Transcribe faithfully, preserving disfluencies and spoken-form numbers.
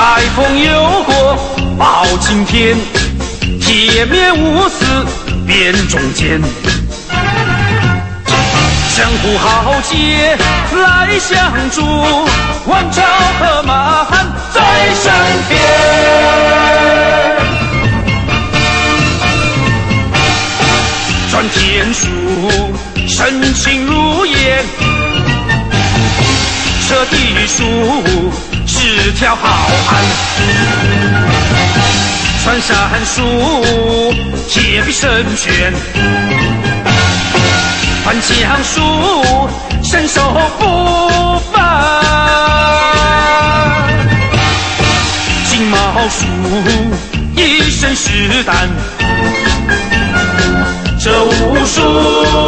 台风有过报青天，铁面无私辨忠奸。江湖豪杰来相助，王朝和马汉在身边。传天书，深情如烟，彻地书是条好汉。传山书，铁壁神拳。传江书，身手不凡。金毛书，一身是胆。这武术